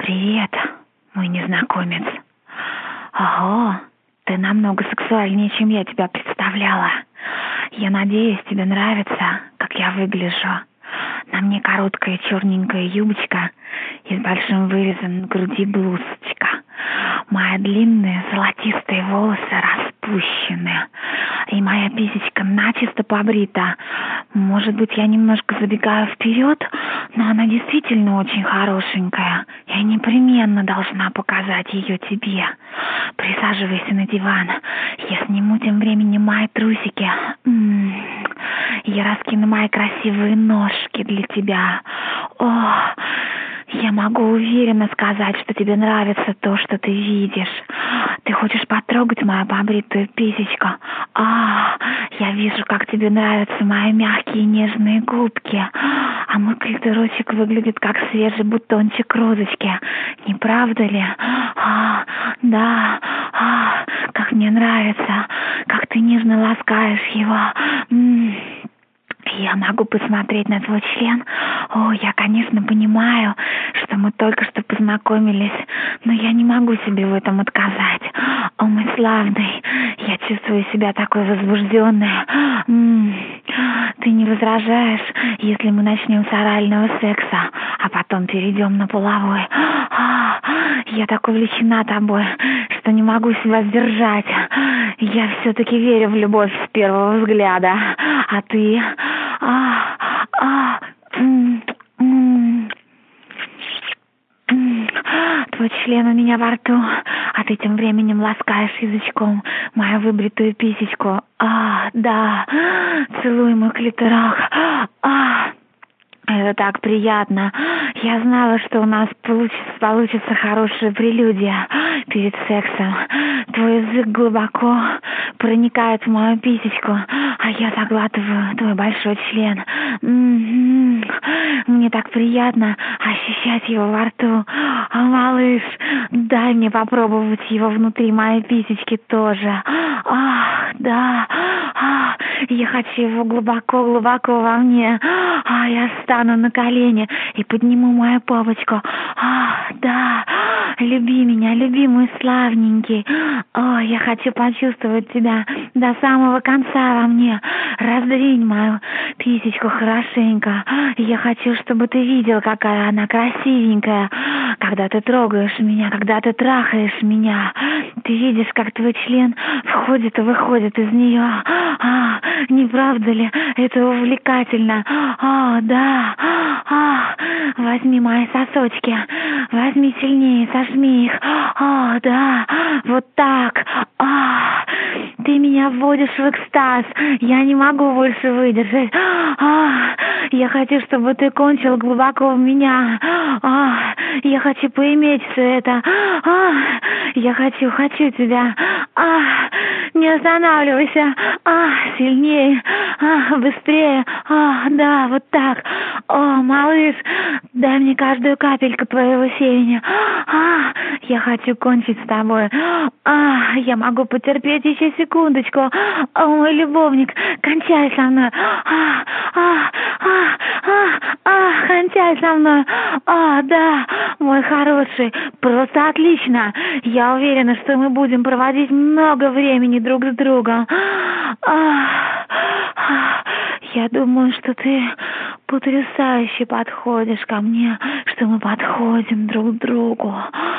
Привет, мой незнакомец. Ого, ты намного сексуальнее, чем я тебя представляла. Я надеюсь, тебе нравится, как я выгляжу. На мне короткая черненькая юбочка и с большим вырезом на груди блузочка. Мои длинные золотистые волосы распущены, и моя писечка начисто побрита. Может быть, я немножко забегаю вперед, но она действительно очень хорошенькая. Я непременно должна показать ее тебе. Присаживайся на диван. Я сниму тем временем мои трусики. Я раскину мои красивые ножки для тебя. О, я могу уверенно сказать, что тебе нравится то, что ты видишь. Ты хочешь потрогать мою побритую писечку? Я вижу, как тебе нравятся мои мягкие нежные губки. А мой клиторочек выглядит как свежий бутончик розочки. Не правда ли? Да. Как мне нравится, как ты нежно ласкаешь его. Я могу посмотреть на твой член? Я, конечно, понимаю, что мы только что познакомились, но я не могу себе в этом отказать. О, мой славный, я чувствую себя такой возбужденной. Ты не возражаешь, если мы начнем с орального секса, а потом перейдем на половой? Я так увлечена тобой, что не могу себя сдержать. Я все-таки верю в любовь с первого взгляда. А ты? Твой член у меня во рту, а ты тем временем ласкаешь язычком мою выбритую писечку. Да, целуй мой клиторок. Это так приятно. Я знала, что у нас получится хорошая прелюдия перед сексом. Твой язык глубоко проникает в мою писечку, а я заглатываю твой большой член. Мне так приятно ощущать его во рту. Малыш, дай мне попробовать его внутри моей писечки тоже. Да. Я хочу его глубоко-глубоко во мне. Я стану на колени и подниму мою попочку. Да. Люби меня, любимый славненький. Я хочу почувствовать тебя до самого конца во мне. Раздвинь мою писечку хорошенько. Я хочу, чтобы ты видел, какая она красивенькая. Когда ты трогаешь меня, когда ты трахаешь меня, ты видишь, как твой член входит и выходит из нее. Не правда ли? Это увлекательно. Да. Возьми мои сосочки. Возьми сильнее, сожми их. Да. Вот так. Ты меня вводишь в экстаз. Я не могу больше выдержать. Я хочу, чтобы ты кончил глубоко в меня. Я хочу поиметь все это. Я хочу тебя. Не останавливайся. Сильнее. Быстрее. Да, вот так. Малыш, дай мне каждую капельку твоего семени. Я хочу кончить с тобой. Я могу потерпеть еще секундочку. Мой любовник, кончай со мной. Кончай со мной. Да, мой хороший, просто отлично. Я уверена, что мы будем проводить много времени друг с другом. Я думаю, что ты потрясающе подходишь ко мне, что мы подходим друг к другу.